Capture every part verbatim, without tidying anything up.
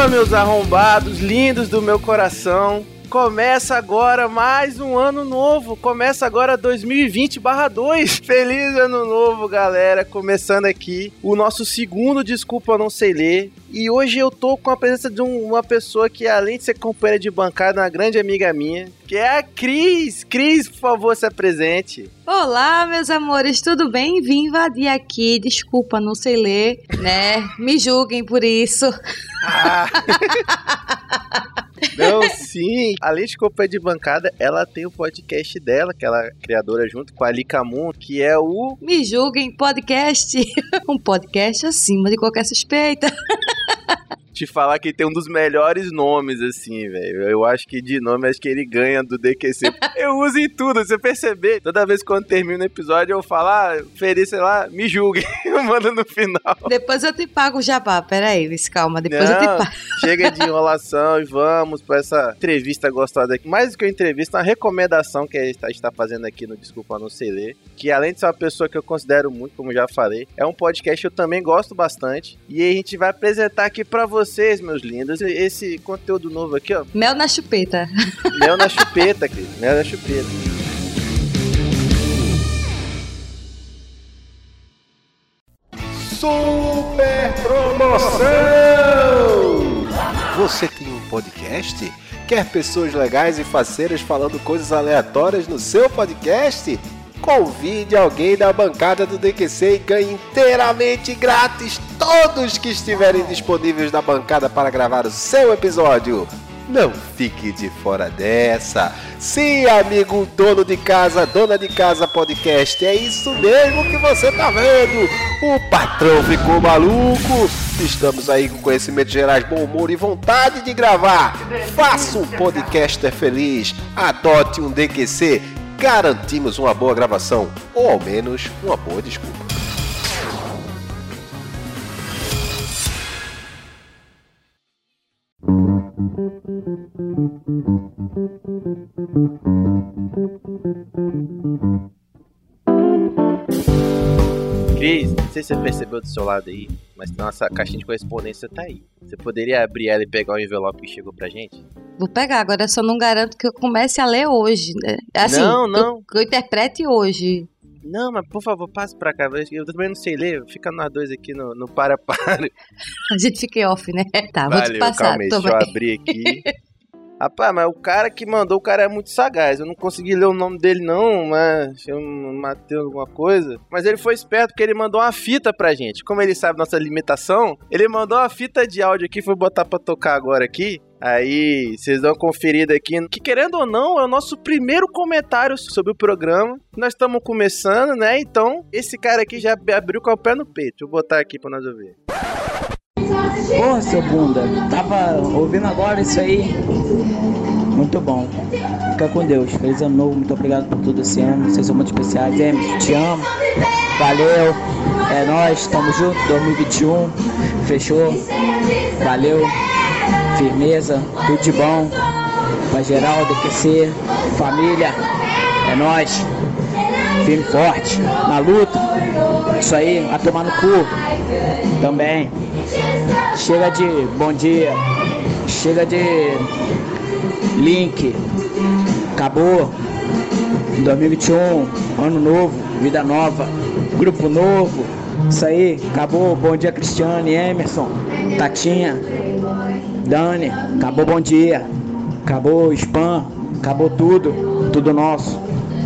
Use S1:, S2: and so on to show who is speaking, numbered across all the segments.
S1: meus arrombados, lindos do meu coração. Começa agora mais um ano novo. Começa agora dois mil e vinte barra dois. Feliz ano novo, galera. Começando aqui o nosso segundo Desculpa Não Sei Ler. E hoje eu tô com a presença de um, uma pessoa que, além de ser companheira de bancada, é uma grande amiga minha, que é a Cris. Cris, por favor, se apresente.
S2: Olá, meus amores, tudo bem? Vim invadir aqui, desculpa, não sei ler, né? Me julguem por isso.
S1: Ah. Não, sim. Além de companheira de bancada, ela tem o podcast dela, que ela é criadora junto com a Lika Moon, que é o...
S2: Me julguem podcast. Um podcast acima de qualquer suspeita.
S1: Te falar que tem um dos melhores nomes, assim, velho. Eu acho que de nome, acho que ele ganha do D Q C. Eu uso em tudo, você perceber. Toda vez que quando termina o episódio, eu falo, ah, Feliz, sei lá, me julguem. Eu mando no final.
S2: Depois eu te pago o jabá. Peraí, calma, depois Não, eu te pago.
S1: Chega de enrolação e vamos pra essa entrevista gostosa aqui. Mais do que uma entrevista, uma recomendação que a gente está fazendo aqui no Desculpa Não Sei Ler. Que além de ser uma pessoa que eu considero muito, como já falei, é um podcast que eu também gosto bastante. E a gente vai apresentar aqui pra vocês. Vocês, meus lindos, esse conteúdo novo aqui, ó.
S2: Mel na chupeta.
S1: Mel na chupeta, Cris. Mel na chupeta. Super promoção!
S3: Você tem um podcast? Quer pessoas legais e faceiras falando coisas aleatórias no seu podcast? Convide alguém da bancada do D Q C e ganhe inteiramente grátis todos que estiverem disponíveis na bancada para gravar o seu episódio. Não fique de fora dessa. Sim, amigo dono de casa, dona de casa podcast, é isso mesmo que você tá vendo. O patrão ficou maluco. Estamos aí com conhecimentos gerais, bom humor e vontade de gravar. Faça um podcaster feliz. Adote um D Q C. Garantimos uma boa gravação, ou ao menos uma boa desculpa.
S1: Cris, não sei se você percebeu do seu lado aí, mas nossa caixinha de correspondência tá aí. Você poderia abrir ela e pegar o envelope que chegou pra gente?
S2: Vou pegar, agora eu só não garanto que eu comece a ler hoje, né? Assim,
S1: não, não.
S2: Que eu, que eu interprete hoje.
S1: Não, mas por favor, passe pra cá. Eu também não sei ler, fica nós dois aqui no, no para-para.
S2: A gente fica off, né? Tá,
S1: Valeu,
S2: vou te passar.
S1: Calma aí, deixa eu abrir aqui. Rapaz, mas o cara que mandou, o cara é muito sagaz. Eu não consegui ler o nome dele não, mas eu matei alguma coisa. Mas ele foi esperto porque ele mandou uma fita pra gente. Como ele sabe nossa limitação, ele mandou uma fita de áudio aqui, vou botar pra tocar agora aqui. Aí, vocês dão uma conferida aqui, que querendo ou não, é o nosso primeiro comentário sobre o programa. Nós estamos começando, né? Então, esse cara aqui já abriu com o pé no peito. Deixa eu botar aqui pra nós ouvir.
S4: Porra, seu bunda, tava ouvindo agora isso aí. Muito bom. Fica com Deus. Feliz ano novo, muito obrigado por tudo esse ano. Vocês são muito especiais, Emerson, te amo. Valeu. É nóis, tamo junto, dois mil e vinte e um. Fechou. Valeu. Firmeza, tudo de bom. Pra geral, D Q C, família. É nóis. Firme forte, na luta. Isso aí, a tomar no cu. Também. Chega de bom dia. Chega de link. Acabou. dois mil e vinte e um, ano novo, vida nova, grupo novo. Isso aí, acabou. Bom dia, Cristiane, Emerson, Tatinha, Dani. Acabou, bom dia. Acabou spam. Acabou tudo. Tudo nosso.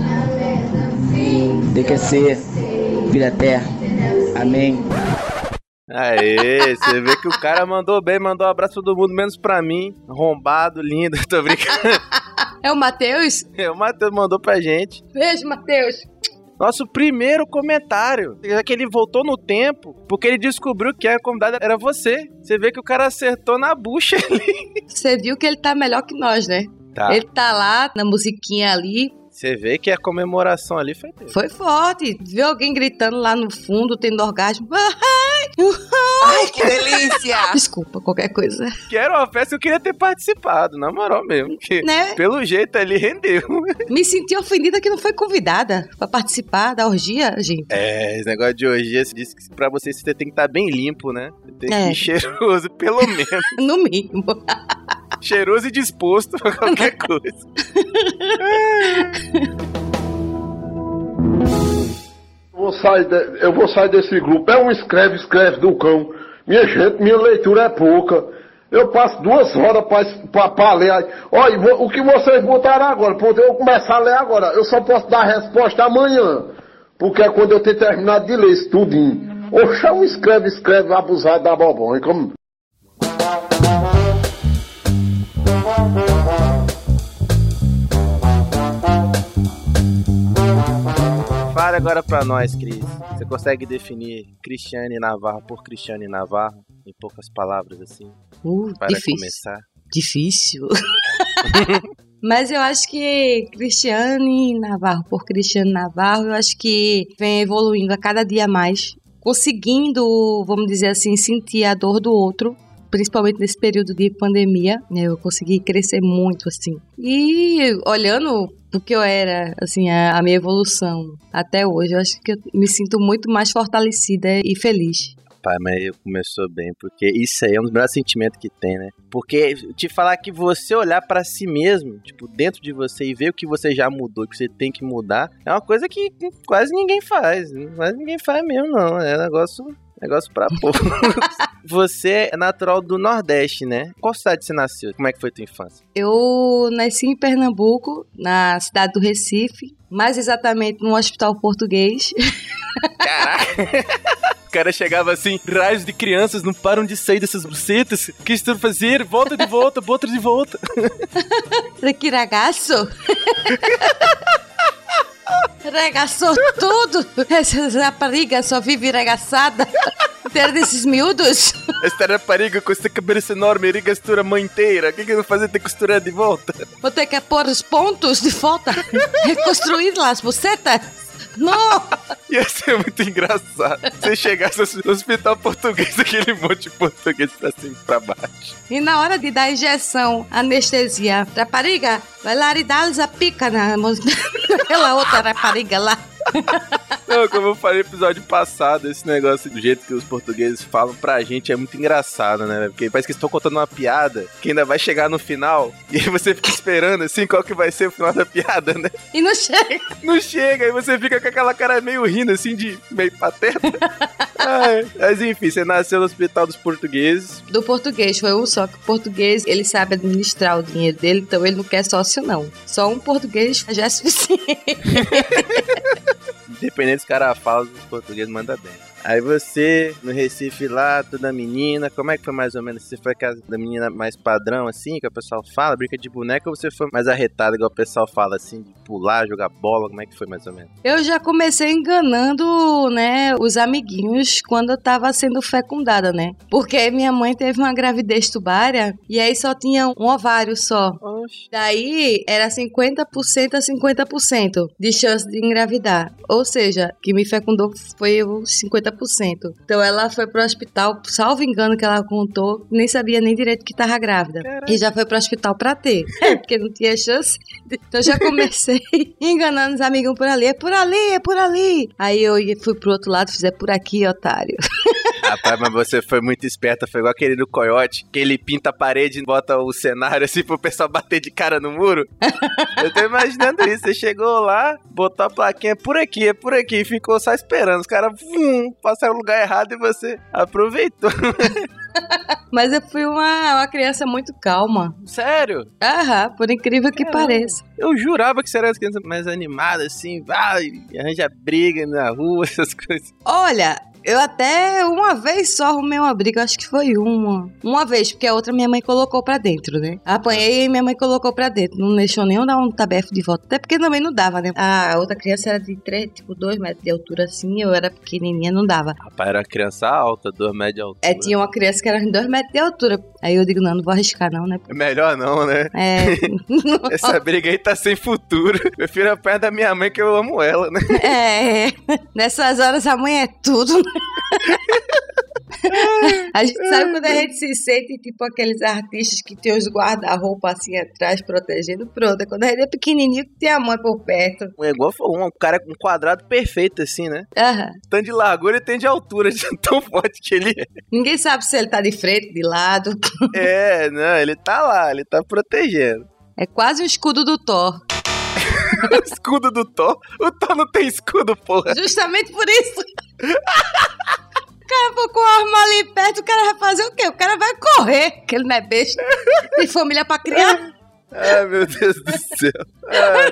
S4: D Q C, vida eterna. Amém.
S1: Aê, você vê que o cara mandou bem, mandou um abraço pra todo mundo, menos pra mim. Arrombado, lindo, tô brincando.
S2: É o Matheus?
S1: É, o Matheus mandou pra gente.
S2: Beijo, Matheus.
S1: Nosso primeiro comentário. Já que ele voltou no tempo, porque ele descobriu que a convidada era você. Você vê que o cara acertou na bucha ali.
S2: Você viu que ele tá melhor que nós, né?
S1: Tá.
S2: Ele tá lá, na musiquinha ali.
S1: Você vê que a comemoração ali foi dele.
S2: Foi forte. Viu alguém gritando lá no fundo, tendo orgasmo. Ai, Ai, que delícia! Desculpa, qualquer coisa.
S1: Que era uma festa que eu queria ter participado, na moral mesmo. Que,
S2: né?
S1: Pelo jeito ali rendeu.
S2: Me senti ofendida que não foi convidada pra participar da orgia, gente.
S1: É, esse negócio de orgia, você disse que pra você você tem que estar bem limpo, né? Tem que é. ir cheiroso, pelo menos.
S2: No mínimo.
S1: Cheiroso e disposto pra qualquer coisa.
S5: Eu vou, sair de, eu vou sair desse grupo. É um escreve, escreve do cão. Minha gente, minha leitura é pouca. Eu passo duas horas pra, pra, pra ler. Olha, o que vocês botaram agora? Pra eu começar a ler agora. Eu só posso dar a resposta amanhã. Porque é quando eu ter terminado de ler isso tudinho. Oxa, um escreve, escreve, abusado da bobonha. Como...
S1: Fala agora pra nós, Cris. Você consegue definir Cristiane Navarro por Cristiane Navarro? Em poucas palavras, assim?
S2: Uh,
S1: para
S2: difícil.
S1: começar.
S2: Difícil. Mas eu acho que Cristiane Navarro por Cristiane Navarro, eu acho que vem evoluindo a cada dia mais. Conseguindo, vamos dizer assim, sentir a dor do outro. Principalmente nesse período de pandemia, né, eu consegui crescer muito, assim. E olhando o que eu era, assim, a, a minha evolução até hoje, eu acho que eu me sinto muito mais fortalecida e feliz.
S1: Pai, mas começou bem, porque isso aí é um dos melhores sentimentos que tem, né? Porque te falar que você olhar pra si mesmo, tipo, dentro de você e ver o que você já mudou, que você tem que mudar, é uma coisa que quase ninguém faz. Quase ninguém faz mesmo, não. É um negócio... Negócio pra pouco. Você é natural do Nordeste, né? Qual cidade você nasceu? Como é que foi tua infância?
S2: Eu nasci em Pernambuco, na cidade do Recife, mais exatamente no Hospital Português.
S1: Caraca! O cara chegava assim, raios de crianças não param de sair dessas bucetas. O que estão fazendo? Volta de volta, volta de volta.
S2: Que ragaço! Regaçou tudo! Essa rapariga só vive regaçada. Ter desses miúdos.
S1: Esta rapariga com essa cabeça enorme e costura a mãe inteira. O que, que eu vou fazer? Ter que costurar de volta?
S2: Vou ter que pôr os pontos de volta. Reconstruir lá as bucetas. Não!
S1: Ia ser muito engraçado se chegasse no Hospital Português, aquele monte de português pra cima e pra baixo.
S2: E na hora de dar injeção, anestesia, rapariga, vai lá e dá-lhes a pica na naquela outra rapariga lá.
S1: Não, como eu falei no episódio passado, esse negócio do jeito que os portugueses falam pra gente é muito engraçado, né? Porque parece que estão contando uma piada que ainda vai chegar no final e aí você fica esperando assim qual que vai ser o final da piada, né?
S2: E não chega.
S1: Não chega, aí você fica com aquela cara meio rindo assim, de meio pateta. Ai, mas enfim, você nasceu no Hospital dos Portugueses.
S2: Do português, foi um só, que o português, ele sabe administrar o dinheiro dele, então ele não quer sócio não. Só um português já é suficiente.
S1: Independente dos caras falam, os portugueses mandam bem. Aí você, no Recife lá, toda menina, como é que foi mais ou menos? Você foi aquela da menina mais padrão, assim, que o pessoal fala, brinca de boneca, ou você foi mais arretada, igual o pessoal fala, assim, de pular, jogar bola, como é que foi mais ou menos?
S2: Eu já comecei enganando, né, os amiguinhos quando eu tava sendo fecundada, né? Porque minha mãe teve uma gravidez tubária e aí só tinha um ovário só.
S1: Oxe.
S2: Daí era cinquenta por cento a cinquenta por cento de chance de engravidar. Ou seja, que me fecundou foi os cinquenta por cento. Então ela foi pro hospital, salvo engano que ela contou, nem sabia nem direito que tava grávida. Caraca. E já foi pro hospital pra ter. É, porque não tinha chance. Então já comecei enganando os amigos por ali. É por ali, é por ali. Aí eu fui pro outro lado, fiz é por aqui, otário.
S1: Rapaz, mas você foi muito esperta, foi igual aquele do Coyote, que ele pinta a parede e bota o cenário assim pro pessoal bater de cara no muro. Eu tô imaginando isso, você chegou lá, botou a plaquinha por aqui, é por aqui, e ficou só esperando. Os caras vum, passaram no lugar errado e você aproveitou.
S2: Mas eu fui uma, uma criança muito calma.
S1: Sério?
S2: Aham, por incrível que
S1: Caramba.
S2: pareça.
S1: Eu jurava que você era uma criança mais animada, assim, vai, arranja briga na rua, essas coisas.
S2: Olha... Eu até uma vez só arrumei uma briga, acho que foi uma. Uma vez, porque a outra minha mãe colocou pra dentro, né? Apanhei e minha mãe colocou pra dentro. Não deixou nem eu dar um tabefe de volta. Até porque também não dava, né? A outra criança era de três, tipo, dois metros de altura assim. Eu era pequenininha, não dava.
S1: Rapaz, era uma criança alta, dois metros de altura.
S2: É, tinha uma criança que era de dois metros de altura. Aí eu digo, não, não vou arriscar não, né?
S1: É melhor não, né?
S2: É.
S1: Essa briga aí tá sem futuro. Eu prefiro a perto da minha mãe que eu amo ela, né?
S2: É. Nessas horas a mãe é tudo, né? A gente sabe quando a gente se sente tipo aqueles artistas que tem os guarda-roupa assim atrás protegendo, pronto. É quando a gente é pequenininho que tem a mãe por perto.
S1: É igual um cara com um quadrado perfeito assim, né?
S2: Aham.
S1: Tanto de largura e tanto de altura, de tão forte que ele é.
S2: Ninguém sabe se ele tá de frente, de lado.
S1: É, não, ele tá lá, ele tá protegendo.
S2: É quase um escudo do Thor.
S1: Escudo do Thor? O Thor não tem escudo, porra.
S2: Justamente por isso. O cara for com a arma ali perto, o cara vai fazer o quê? O cara vai correr, que ele não é besta. Tem família pra criar.
S1: Ai, meu Deus do céu. Ai.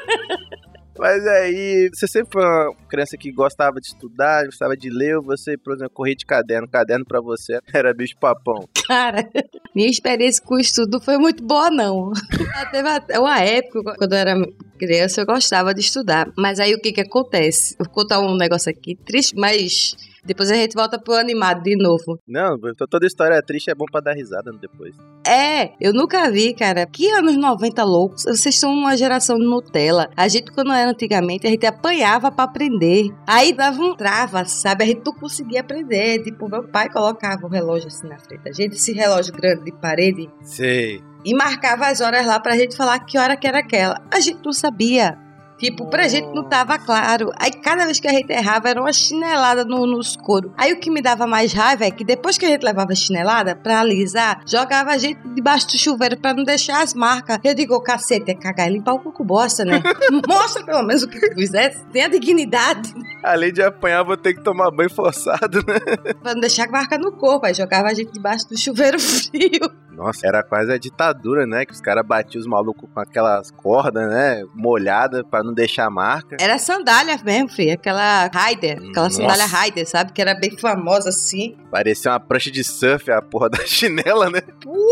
S1: Mas aí, você sempre foi uma criança que gostava de estudar, gostava de ler, ou você, por exemplo, corria de caderno, caderno pra você era bicho papão?
S2: Cara, minha experiência com o estudo foi muito boa, não. Teve até uma época, quando eu era criança, eu gostava de estudar. Mas aí, o que que acontece? Eu vou contar um negócio aqui triste, mas depois a gente volta pro animado de novo.
S1: Não, toda história triste é bom pra dar risada depois.
S2: É, eu nunca vi, cara. Que anos noventa loucos? Vocês são uma geração de Nutella. A gente, quando era antigamente, a gente apanhava pra aprender. Aí dava um trava, sabe? A gente não conseguia aprender. Tipo, meu pai colocava o relógio assim na frente da gente, esse relógio grande de parede.
S1: Sei.
S2: E marcava as horas lá pra gente falar que hora que era aquela. A gente não sabia. Tipo, pra gente não tava claro. Aí cada vez que a gente errava era uma chinelada no, nos couro. Aí o que me dava mais raiva é que depois que a gente levava a chinelada pra alisar, jogava a gente debaixo do chuveiro pra não deixar as marcas. Eu digo, ô, cacete, é cagar e limpar o cuco bosta, né? Mostra pelo menos o que tu fizesse. Tenha dignidade.
S1: Além de apanhar, vou ter que tomar banho forçado, né?
S2: Pra não deixar marca no corpo. Aí jogava a gente debaixo do chuveiro frio.
S1: Nossa, era quase a ditadura, né? Que os caras batiam os malucos com aquelas cordas, né? Molhadas pra não deixar marca.
S2: Era sandália mesmo, filho. Aquela Raider. Aquela
S1: Nossa.
S2: sandália Raider, sabe? Que era bem famosa assim.
S1: Parecia uma prancha de surf, a porra da chinela, né?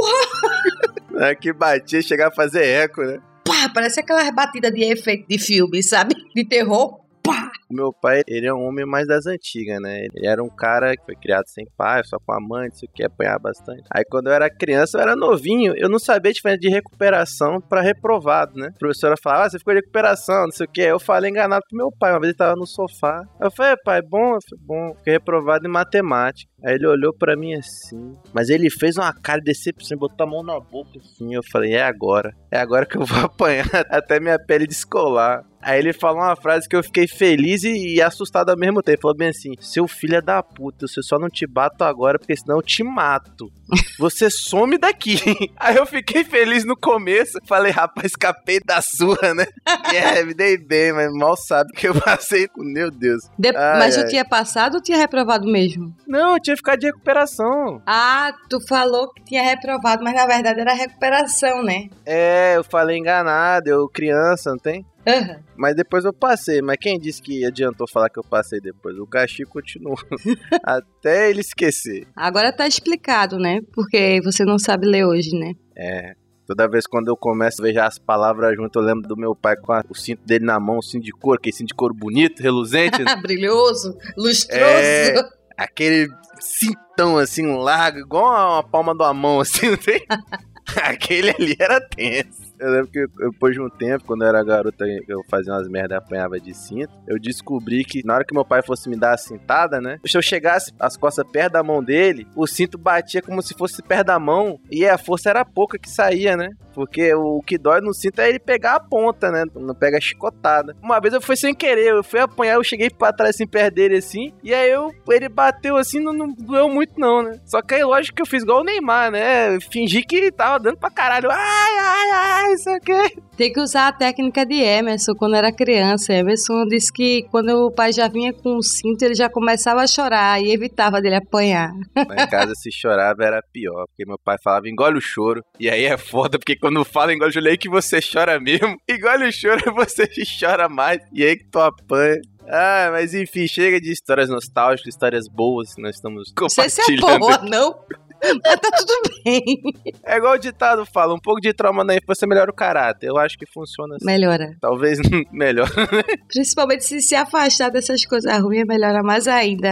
S2: Porra!
S1: É que batia e chegava a fazer eco, né?
S2: Pá, parece aquelas batidas de efeito de filme, sabe? De terror. Pá!
S1: O meu pai, ele é um homem mais das antigas, né? Ele era um cara que foi criado sem pai, só com a mãe, não sei o que, apanhar bastante. Aí quando eu era criança, eu era novinho, eu não sabia a diferença de recuperação pra reprovado, né? A professora falava, ah, você ficou de recuperação, não sei o que. Eu falei enganado pro meu pai, uma vez ele tava no sofá. Eu falei, pai, bom? Eu falei, bom, fiquei reprovado em matemática. Aí ele olhou pra mim assim, mas ele fez uma cara de decepção, botou a mão na boca assim. Eu falei, é agora, é agora que eu vou apanhar até minha pele descolar. Aí ele falou uma frase que eu fiquei feliz e, e assustado ao mesmo tempo. Ele falou bem assim, seu filho é da puta, eu só não te bato agora porque senão eu te mato. Você some daqui. Aí eu fiquei feliz no começo, falei, rapaz, escapei da sua, né? É, me dei bem, mas mal sabe que eu passei com, meu Deus.
S2: De...
S1: Ai,
S2: mas
S1: ai.
S2: eu tinha passado ou tinha reprovado mesmo?
S1: Não, eu tinha ficado de recuperação.
S2: Ah, tu falou que tinha reprovado, mas na verdade era recuperação, né?
S1: É, eu falei enganado, eu criança, não tem?
S2: Uhum.
S1: Mas depois eu passei, mas quem disse que adiantou falar que eu passei depois? O castigo continuou, até ele esquecer.
S2: Agora tá explicado, né? Porque você não sabe ler hoje, né?
S1: É, toda vez quando eu começo a ver já as palavras junto, eu lembro do meu pai com a, o cinto dele na mão, o cinto de couro, aquele cinto de couro bonito, reluzente.
S2: Brilhoso, lustroso.
S1: É, aquele cintão assim, largo, igual uma palma de uma mão, assim, não tem? Aquele ali era tenso. Eu lembro que depois de um tempo, quando eu era garota, eu fazia umas merdas e apanhava de cinto. Eu descobri que na hora que meu pai fosse me dar a cintada, né? Se eu chegasse as costas perto da mão dele, o cinto batia como se fosse perto da mão. E a força era pouca que saía, né? Porque o que dói no cinto é ele pegar a ponta, né? Não pega a chicotada. Uma vez eu fui sem querer, eu fui apanhar, eu cheguei pra trás assim, perto dele assim. E aí eu, ele bateu assim, não, não doeu muito não, né? Só que aí lógico que eu fiz igual o Neymar, né? Eu fingi que tava dando pra caralho. Ai, ai, ai, isso aqui.
S2: Tem que usar a técnica de Emerson quando era criança. Emerson disse que quando o pai já vinha com o cinto, ele já começava a chorar e evitava dele apanhar.
S1: Lá em casa, se chorava, era pior. Porque meu pai falava, engole o choro. E aí é foda, porque quando fala engole o choro, é aí que você chora mesmo. Engole o choro, você chora mais. E aí que tu apanha. Ah, mas enfim, chega de histórias nostálgicas, histórias boas que nós estamos compartilhando.
S2: Não sei se é boa, não. Mas tá tudo bem.
S1: É igual o ditado fala, um pouco de trauma na infância melhora o caráter. Eu acho que funciona assim.
S2: Melhora.
S1: Talvez melhor.
S2: Principalmente se se afastar dessas coisas ruins, melhora mais ainda.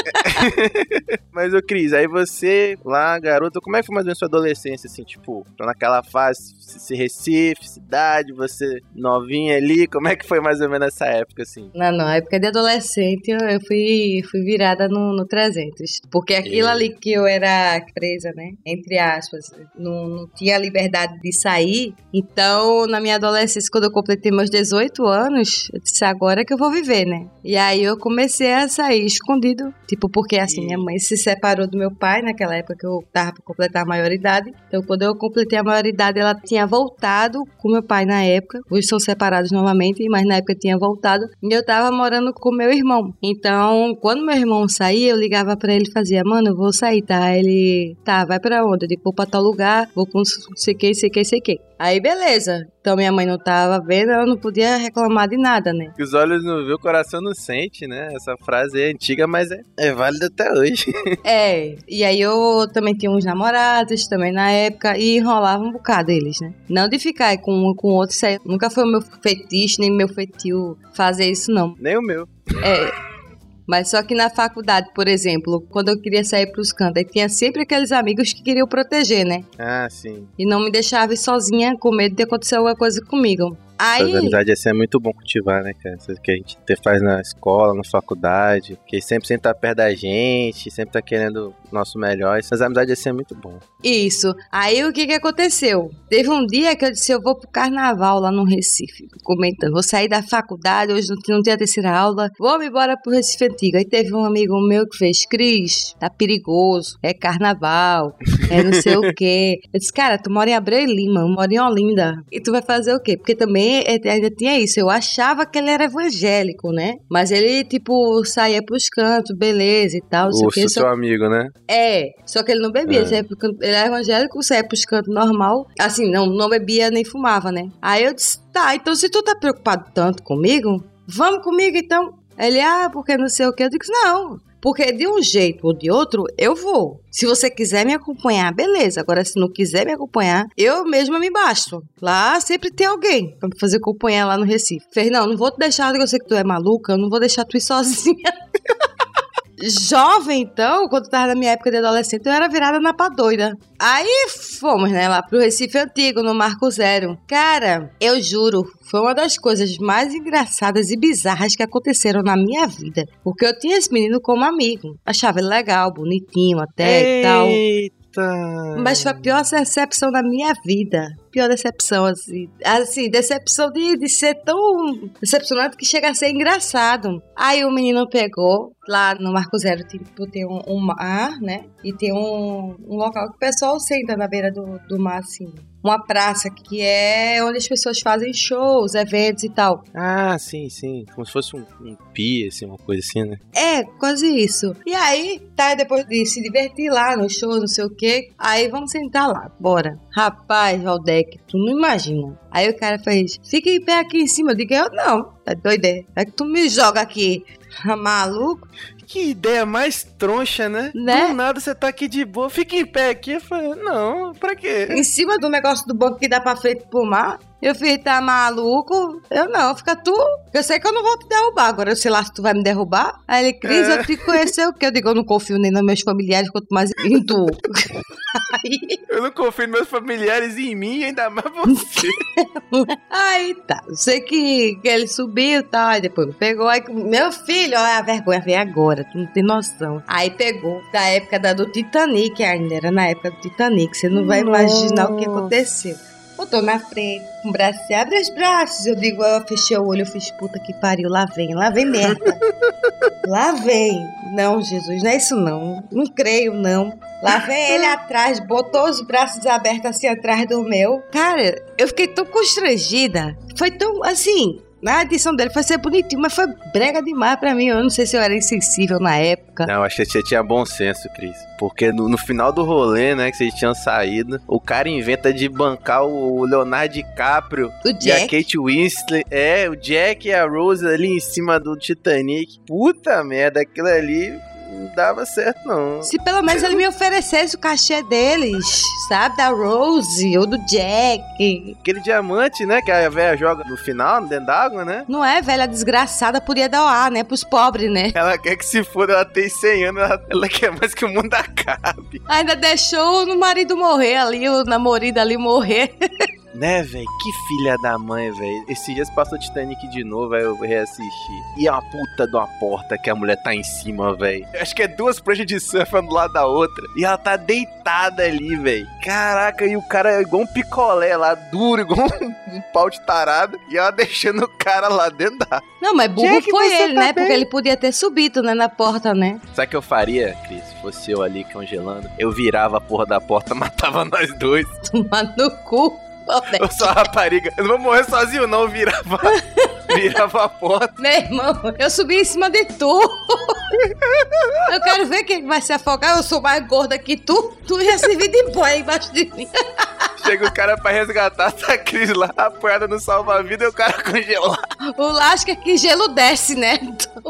S1: Mas, ô Cris, aí você, lá, garota, como é que foi mais ou menos sua adolescência, assim, tipo, naquela fase, se Recife, cidade, você novinha ali, como é que foi mais ou menos nessa época, assim?
S2: Não, não, a época de adolescente eu, eu fui, fui virada no, no trezentos, porque aquilo
S1: E...
S2: ali que eu era presa, né, entre aspas, não, não tinha liberdade de sair, então na minha adolescência, quando eu completei meus dezoito anos, eu disse, agora que eu vou viver, né, e aí eu comecei a sair escondido, tipo, porque assim,
S1: E...
S2: minha mãe se separou do meu pai naquela época que eu tava pra completar a maioridade, então quando eu completei a maioridade, ela tinha voltado com meu pai na época, hoje são separados novamente, mas na época tinha voltado, e eu tava morando com meu irmão, então quando meu irmão saía, eu ligava pra ele e fazia, mano, eu vou sair, tá? Ele, tá, vai pra onde? Eu digo, vou pra tal lugar, vou com sei que, sei que, sei que. Aí beleza, então minha mãe não tava vendo, ela não podia reclamar de nada, né?
S1: Os olhos não vê, o coração não sente, né? Essa frase é antiga, mas é, é válida até hoje.
S2: É, e aí eu também tinha uns namorados também na época e enrolava um bocado eles, né? Não de ficar com um com o outro, isso aí nunca foi o meu fetiche, nem meu feitio fazer isso, não.
S1: Nem o meu.
S2: É... Mas só que na faculdade, por exemplo, quando eu queria sair pros cantos, tinha sempre aqueles amigos que queriam proteger, né?
S1: Ah, sim.
S2: E não me deixava ir sozinha com medo de acontecer alguma coisa comigo. Aí...
S1: Essa amizade assim é muito bom cultivar, né, cara? Isso que a gente faz na escola, na faculdade, que sempre sempre tá perto da gente, sempre tá querendo o nosso melhor. Essas amizades assim é muito bom.
S2: Isso. Aí o que que aconteceu? Teve um dia que eu disse, eu vou pro carnaval lá no Recife, comentando, vou sair da faculdade, hoje não, não tem a terceira aula, vou me embora pro Recife Antigo. Aí teve um amigo meu que fez, Cris, tá perigoso, é carnaval, é não sei o quê. Eu disse, cara, tu mora em Abreu e Lima, eu moro em Olinda, e tu vai fazer o quê? Porque também ainda tinha isso, eu achava que ele era evangélico, né? Mas ele, tipo, saía pros cantos, beleza e tal.
S1: O
S2: que,
S1: seu
S2: só...
S1: amigo, né?
S2: É, só que ele não bebia, é. Ele era evangélico, saía pros cantos normal. Assim, não, não bebia nem fumava, né? Aí eu disse, tá, então se tu tá preocupado tanto comigo, vamos comigo então. Ele, ah, porque não sei o que. Eu disse, não. Porque de um jeito ou de outro, eu vou. Se você quiser me acompanhar, beleza. Agora, se não quiser me acompanhar, eu mesma me basto. Lá sempre tem alguém pra me fazer acompanhar lá no Recife. Fez, não, não vou te deixar, eu sei que tu é maluca, eu não vou deixar tu ir sozinha. Jovem, então, quando tava na minha época de adolescente, eu era virada na pá doida. Aí fomos, né, lá pro Recife Antigo, no Marco Zero. Cara, eu juro, foi uma das coisas mais engraçadas e bizarras que aconteceram na minha vida. Porque eu tinha esse menino como amigo. Achava ele legal, bonitinho até
S1: Eita.
S2: e tal. Mas foi a pior decepção da minha vida. Pior decepção, assim. Assim, decepção de, de ser tão decepcionante que chega a ser engraçado. Aí o menino pegou, lá no Marco Zero, tipo, tem um, um mar, né? E tem um, um local que o pessoal senta na beira do, do mar, assim. Uma praça que é onde as pessoas fazem shows, eventos e tal.
S1: Ah, sim, sim. Como se fosse um, um pia, assim, uma coisa assim, né?
S2: É, quase isso. E aí, tá, depois de se divertir lá no show, não sei o quê, aí vamos sentar lá, bora. Rapaz, Valdec, tu não imagina. Aí o cara fez, fica em pé aqui em cima. Eu digo, eu não, tá doido? É que tu me joga aqui, maluco.
S1: Que ideia mais troncha, né?
S2: Né?
S1: Do nada você tá aqui de boa, fica em pé aqui. Eu falei, não, pra quê?
S2: Em cima do negócio do banco que dá pra frente pro mar. Eu fiz, tá maluco? Eu não, fica tu. Eu sei que eu não vou te derrubar. Agora, sei lá se tu vai me derrubar. Aí ele, Cris, é. eu te conheci o quê? Eu digo, eu não confio nem nos meus familiares, quanto mais em tu. Aí...
S1: Eu não confio nos meus familiares e em mim, ainda mais você.
S2: Aí tá, eu sei que, que ele subiu e tal, aí depois me pegou. Aí, meu filho, olha a vergonha, vem agora, tu não tem noção. Aí pegou, da época da, do Titanic ainda, era na época do Titanic, você não vai
S1: Nossa.
S2: imaginar o que aconteceu. Botou na frente, com o braço, você abre os braços. Eu digo, eu fechei o olho, eu fiz, puta que pariu, lá vem, lá vem merda. Lá vem. Não, Jesus, não é isso não. Não creio, não. Lá vem ele atrás, botou os braços abertos assim atrás do meu. Cara, eu fiquei tão constrangida. Foi tão, assim... Na edição dele foi ser bonitinho, mas foi brega demais pra mim. Eu não sei se eu era insensível na época.
S1: Não, acho que você tinha bom senso, Cris. Porque no, no final do rolê, né, que vocês tinham saído, o cara inventa de bancar o Leonardo DiCaprio
S2: o
S1: e a Kate Winslet. É, o Jack e a Rose ali em cima do Titanic. Puta merda, aquilo ali... não dava certo, não.
S2: Se pelo menos ele me oferecesse o cachê deles, sabe? Da Rose ou do Jack.
S1: Aquele diamante, né, que a velha joga no final, dentro d'água, né?
S2: Não é, velha desgraçada, podia doar, né? Pros pobres, né?
S1: Ela quer que se foda, ela tem cem anos, ela, ela quer mais que o mundo acabe.
S2: Ainda deixou o marido morrer ali, o namorado ali morrer.
S1: Né, velho? Que filha da mãe, velho. Esses dias passou Titanic de novo, aí eu reassisti. E é uma puta de uma porta que a mulher tá em cima, velho. Acho que é duas pranchas de surf uma do lado da outra. E ela tá deitada ali, velho. Caraca, e o cara é igual um picolé lá, duro, igual um, um pau de tarado. E ela deixando o cara lá dentro da...
S2: Não, mas burro
S1: Jack,
S2: foi
S1: você
S2: ele,
S1: tá
S2: né?
S1: bem?
S2: Porque ele podia ter subido, né, na porta, né?
S1: Sabe o que eu faria, Cris? Se fosse eu ali congelando, eu virava a porra da porta, matava nós dois.
S2: Tomar no cu.
S1: Eu sou a rapariga. Eu não vou morrer sozinho, não. Eu virava, virava a porta.
S2: Meu irmão, eu subi em cima de tu. Eu quero ver quem vai se afogar. Eu sou mais gorda que tu. Tu ia servir de boia embaixo de mim.
S1: Chega o cara pra resgatar, tá a Cris lá, apoiada no salva-vida e o cara congelado.
S2: O lasca que gelo desce, né? Então...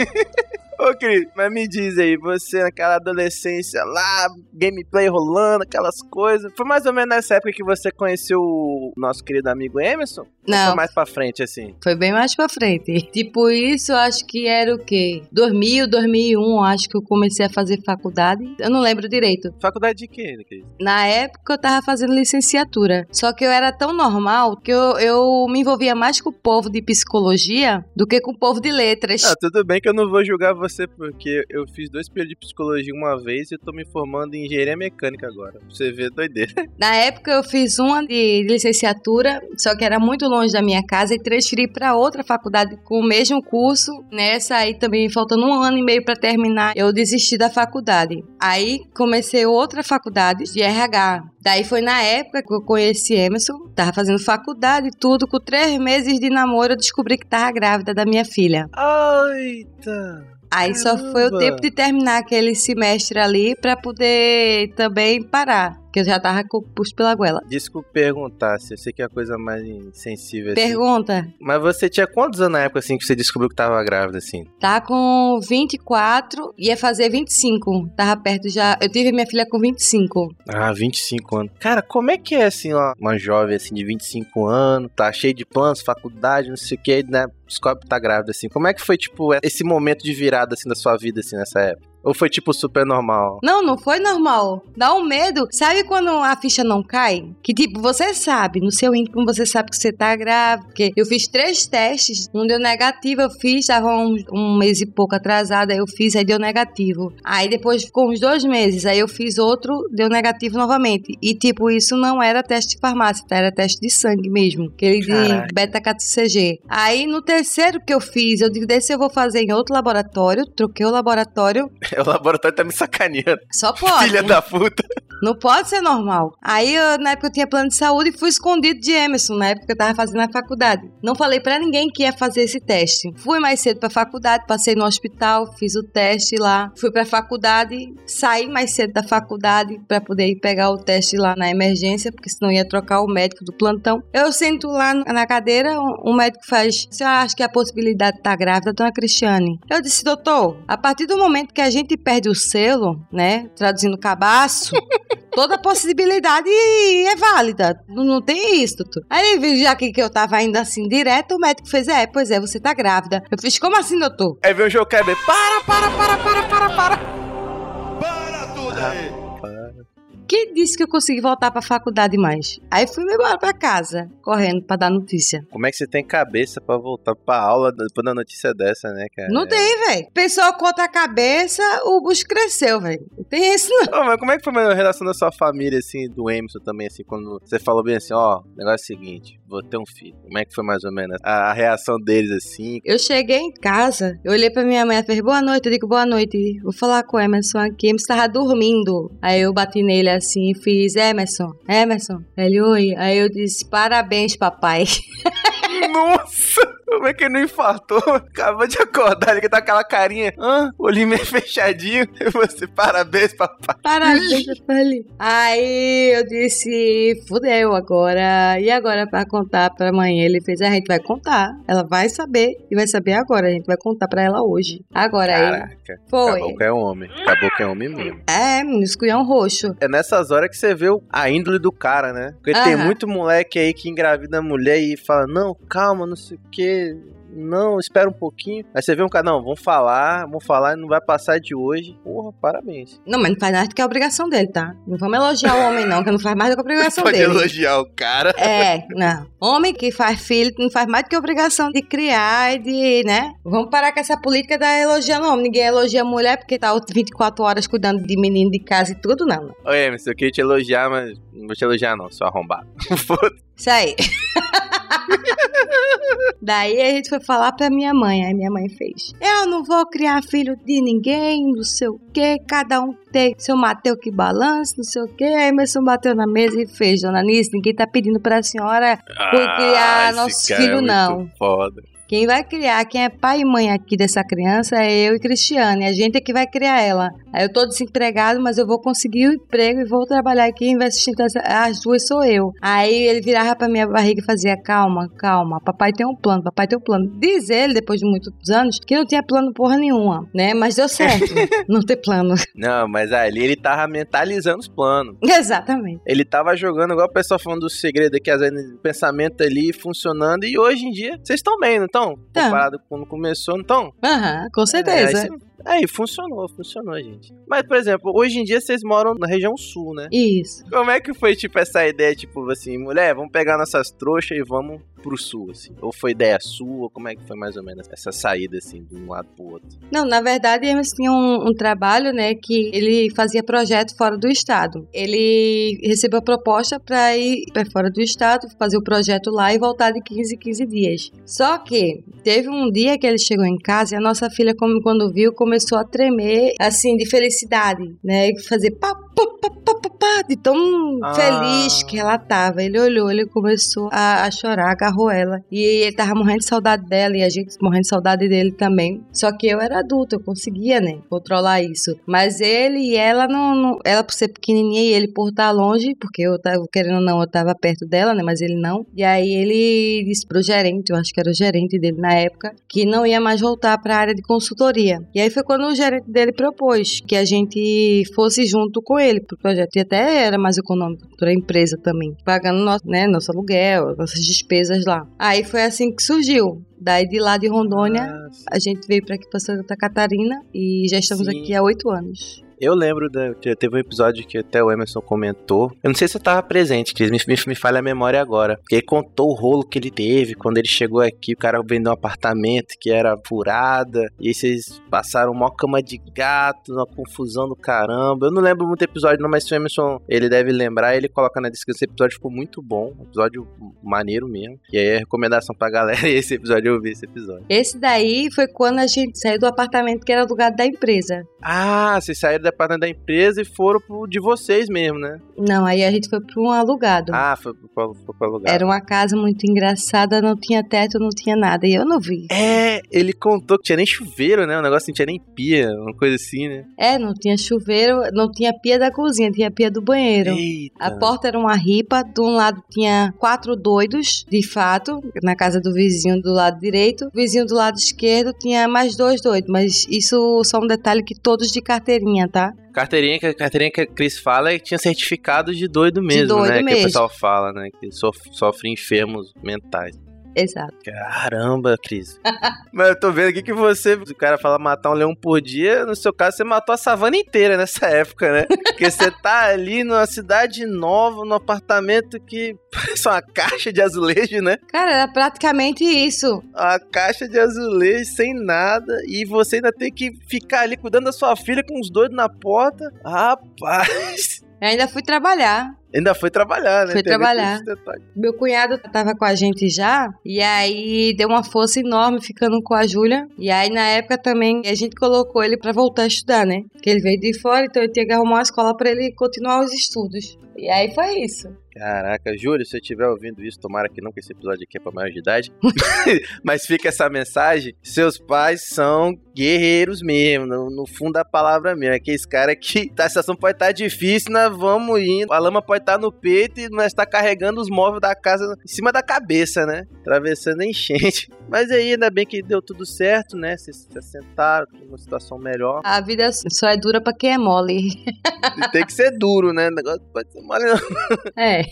S1: Ô, Cris, mas me diz aí, você naquela adolescência lá, gameplay rolando, aquelas coisas. Foi mais ou menos nessa época que você conheceu o nosso querido amigo Emerson?
S2: Não.
S1: Ou foi mais pra frente, assim?
S2: Foi bem mais pra frente. Tipo, isso eu acho que era o quê? dois mil, dois mil e um, acho que eu comecei a fazer faculdade. Eu não lembro direito.
S1: Faculdade de quê, Cris?
S2: Na época eu tava fazendo licenciatura. Só que eu era tão normal que eu, eu me envolvia mais com o povo de psicologia do que com o povo de letras.
S1: Ah, tudo bem que eu não vou julgar você, porque eu fiz dois períodos de psicologia uma vez e eu tô me formando em engenharia mecânica agora. Pra você ver, doideira.
S2: Na época eu fiz uma de licenciatura, só que era muito longe da minha casa, e transferi para outra faculdade com o mesmo curso. Nessa aí também, faltando um ano e meio para terminar, eu desisti da faculdade. Aí comecei outra faculdade de R H. Daí foi na época que eu conheci Emerson, tava fazendo faculdade e tudo, com três meses de namoro eu descobri que tava grávida da minha filha.
S1: Eita!
S2: Aí
S1: Caramba.
S2: só foi o tempo de terminar aquele semestre ali pra poder também parar, que eu já tava com o pulso pela goela.
S1: Desculpa perguntar, se eu sei que é a coisa mais sensível assim.
S2: Pergunta.
S1: Mas você tinha quantos anos na época assim que você descobriu que tava grávida assim?
S2: Tá com vinte e quatro, ia fazer vinte e cinco. Tava perto já. Eu tive minha filha com vinte e cinco.
S1: Ah, vinte e cinco anos. Cara, como é que é assim, ó, uma jovem assim de vinte e cinco anos, tá cheio de planos, faculdade, não sei o que, né? Descobre que tá grávida assim. Como é que foi, tipo, esse momento de virada assim da sua vida assim nessa época? Ou foi, tipo, super normal?
S2: Não, não foi normal. Dá um medo. Sabe quando a ficha não cai? Que, tipo, você sabe, no seu íntimo você sabe que você tá grávida. Porque eu fiz três testes, um deu negativo, eu fiz, tava um, um mês e pouco atrasada, eu fiz, aí deu negativo. Aí depois ficou uns dois meses, aí eu fiz outro, deu negativo novamente. E, tipo, isso não era teste de farmácia, tá? Era teste de sangue mesmo. Aquele
S1: Caraca.
S2: de beta-K C G. Aí, no terceiro que eu fiz, eu digo, desse eu vou fazer em outro laboratório, troquei o laboratório.
S1: O laboratório tá me sacaneando.
S2: Só pode.
S1: Filha da puta.
S2: Não pode ser normal. Aí, eu, na época, eu tinha plano de saúde e fui escondido de Emerson, na época que eu tava fazendo a faculdade. Não falei pra ninguém que ia fazer esse teste. Fui mais cedo pra faculdade, passei no hospital, fiz o teste lá. Fui pra faculdade, saí mais cedo da faculdade pra poder ir pegar o teste lá na emergência, porque senão ia trocar o médico do plantão. Eu sento lá na cadeira, o médico faz: "Você acha que a possibilidade de estar grávida, dona Cristiane?" Eu disse: "Doutor, a partir do momento que a gente perde o selo, né, traduzindo cabaço, toda possibilidade é válida. Não, não tem isso, doutor." Aí ele viu já que, que eu tava indo assim direto, o médico fez: "É, pois é, você tá grávida." Eu fiz: "Como assim, doutor?"
S1: Aí veio o jogo quebra. Para, para, para, para, para, para.
S3: Para tudo aí!
S2: Quem disse que eu consegui voltar pra faculdade mais? Aí fui me embora pra casa, correndo pra dar notícia.
S1: Como é que você tem cabeça pra voltar pra aula depois da notícia dessa, né, cara?
S2: Não tem, velho. Pessoa contra a cabeça, o bucho cresceu, velho. Não tem isso, não.
S1: Ô, mas como é que foi a relação da sua família, assim, do Emerson também, assim, quando você falou bem assim, ó, o negócio é o seguinte, vou ter um filho. Como é que foi mais ou menos a, a reação deles, assim?
S2: Eu cheguei em casa, eu olhei pra minha mãe e falei: "Boa noite." Eu digo: "Boa noite, vou falar com o Emerson aqui." Emerson tava dormindo. Aí eu bati nele assim e fiz: "Emerson, Emerson." Ele: "Oi." Aí eu disse: "Parabéns, papai."
S1: Nossa! Como é que ele não infartou? Acabou de acordar, ele tá com aquela carinha, ah, olhinho meio fechadinho. E você, parabéns, papai.
S2: Parabéns, papai. Aí eu disse, fudeu agora. E agora pra contar pra mãe? Ele fez, a gente vai contar. Ela vai saber e vai saber agora. A gente vai contar pra ela hoje. Agora aí.
S1: Caraca.
S2: Foi.
S1: Acabou que é homem. Acabou que é homem mesmo.
S2: É, menino, esculhão roxo.
S1: É nessas horas que você vê a índole do cara, né? Porque tem
S2: Aham.
S1: muito moleque aí que engravida a mulher e fala, não, calma, não sei o que, não, espera um pouquinho. Aí você vê um cara, não, vamos falar, vamos falar e não vai passar de hoje. Porra, parabéns.
S2: Não, mas não faz mais do que a obrigação dele, tá? Não vamos elogiar o homem, não, que não faz mais do que a obrigação
S1: Pode
S2: dele.
S1: elogiar o cara.
S2: É, não. Homem que faz filho não faz mais do que a obrigação de criar e de, né? Vamos parar com essa política da elogiando o homem. Ninguém elogia a mulher porque tá vinte e quatro horas cuidando de menino de casa e tudo, não. não.
S1: Ô, Emerson, eu queria te elogiar, mas não vou te elogiar não, seu arrombado. Foda-se.
S2: Isso aí. Daí a gente foi falar pra minha mãe. Aí minha mãe fez: eu não vou criar filho de ninguém, não sei o que. Cada um tem seu Mateus que balance, não sei o que. Aí Emerson bateu na mesa e fez: dona Nice, ninguém tá pedindo pra senhora criar
S1: Ah,
S2: nosso
S1: esse cara
S2: filho,
S1: é muito
S2: não.
S1: Foda.
S2: Quem vai criar, quem é pai e mãe aqui dessa criança é eu e Cristiane. A gente é que vai criar ela. Aí eu tô desempregado, mas eu vou conseguir o emprego e vou trabalhar aqui. Quem vai assistir as duas sou eu. Aí ele virava pra minha barriga e fazia: calma, calma, papai tem um plano, papai tem um plano. Diz ele, depois de muitos anos, que não tinha plano porra nenhuma, né? Mas deu certo não ter plano.
S1: Não, mas ali ele tava mentalizando os planos.
S2: Exatamente.
S1: Ele tava jogando, igual o pessoal falando do segredo aqui, às vezes, o pensamento ali funcionando. E hoje em dia, vocês estão bem, não estão?
S2: Tá.
S1: Comparado com quando começou, não estão?
S2: Aham, com
S1: É, aí,
S2: certeza.
S1: cê- aí, funcionou, funcionou, gente. Mas, por exemplo, hoje em dia vocês moram na região sul, né?
S2: Isso.
S1: Como é que foi, tipo, essa ideia, tipo, assim, mulher, vamos pegar nossas trouxas e vamos pro sul, assim? Ou foi ideia sua? Como é que foi mais ou menos essa saída, assim, de um lado pro outro?
S2: Não, na verdade, Emerson tinha um, um trabalho, né, que ele fazia projeto fora do estado. Ele recebeu a proposta para ir para fora do estado, fazer o projeto lá e voltar de quinze em quinze dias. Só que teve um dia que ele chegou em casa e a nossa filha, como quando viu, começou a tremer, assim, de felicidade, né, e fazer pá, pá, pá, pá, pá, pá, de tão
S1: Ah.
S2: feliz que ela tava. Ele olhou, ele começou a, a chorar, agarrou ela. E ele tava morrendo de saudade dela e a gente morrendo de saudade dele também. Só que eu era adulta, eu conseguia, né, controlar isso. Mas ele e ela não, não ela por ser pequenininha e ele por estar longe, porque eu tava, querendo ou não, eu tava perto dela, né, mas ele não. E aí ele disse pro gerente, eu acho que era o gerente dele na época, que não ia mais voltar pra área de consultoria. E aí foi quando o gerente dele propôs que a gente fosse junto com ele pro projeto. E até era mais econômico pra empresa também, pagando nosso, né, nosso aluguel, nossas despesas lá. Aí foi assim que surgiu. Daí de lá de Rondônia,
S1: Ah,
S2: a gente veio pra aqui pra Santa Catarina e já estamos
S1: Sim.
S2: aqui há oito anos.
S1: Eu lembro, da, teve um episódio que até o Emerson comentou. Eu não sei se eu tava presente, que me, me, me falha a memória agora. Porque ele contou o rolo que ele teve quando ele chegou aqui. O cara vendeu um apartamento que era furada. E aí vocês passaram uma cama de gato, uma confusão do caramba. Eu não lembro muito episódio não, mas se o Emerson, ele deve lembrar, ele coloca na descrição. Esse episódio ficou muito bom. Um episódio maneiro mesmo. E aí a recomendação pra galera, e esse episódio eu vi esse episódio.
S2: Esse daí foi quando a gente saiu do apartamento que era alugado da empresa.
S1: Ah, vocês saíram da parte da empresa e foram pro de vocês mesmo, né?
S2: Não, aí a gente foi para um alugado.
S1: Ah, foi pro, foi pro lugar.
S2: Era uma casa muito engraçada, não tinha teto, não tinha nada. E eu não vi.
S1: É, ele contou que tinha nem chuveiro, né? O negócio não tinha nem pia, uma coisa assim, né?
S2: É, não tinha chuveiro, não tinha pia da cozinha, tinha pia do banheiro.
S1: Eita.
S2: A porta era uma ripa, de um lado tinha quatro doidos, de fato, na casa do vizinho do lado direito. O vizinho do lado esquerdo tinha mais dois doidos, mas isso só um detalhe que todos de carteirinha, tá?
S1: Carteirinha, que a carteirinha que a Cris fala é que tinha certificado de doido mesmo,
S2: doido
S1: né? Que
S2: mesmo.
S1: o pessoal fala, né? Que sof- sofre enfermos mentais.
S2: Exato.
S1: Caramba, Cris. Mas eu tô vendo aqui que você, o cara fala matar um leão por dia, no seu caso você matou a savana inteira nessa época, né? Porque você tá ali numa cidade nova, num apartamento que parece uma caixa de azulejo, né?
S2: Cara, era praticamente isso.
S1: Uma caixa de azulejo sem nada e você ainda tem que ficar ali cuidando da sua filha com os doidos na porta. Rapaz...
S2: Eu ainda fui trabalhar.
S1: Ainda foi trabalhar, né?
S2: Foi
S1: Tem
S2: trabalhar. Meu cunhado tava com a gente já, e aí deu uma força enorme ficando com a Júlia. E aí, na época também, a gente colocou ele pra voltar a estudar, né? Porque ele veio de fora, então eu tinha que arrumar uma escola pra ele continuar os estudos. E aí foi isso.
S1: Caraca, Júlio, se você estiver ouvindo isso, tomara que não, que esse episódio aqui é pra maior de idade. Mas fica essa mensagem: seus pais são guerreiros mesmo, no, no fundo da palavra mesmo. Aqueles caras que a situação pode estar difícil, nós vamos indo. A lama pode estar no peito e nós está carregando os móveis da casa em cima da cabeça, né? Atravessando a enchente. Mas aí, ainda bem que deu tudo certo, né? Vocês se assentaram, uma situação melhor.
S2: A vida só é dura pra quem é mole.
S1: Tem que ser duro, né? O negócio não pode ser mole, não.
S2: É.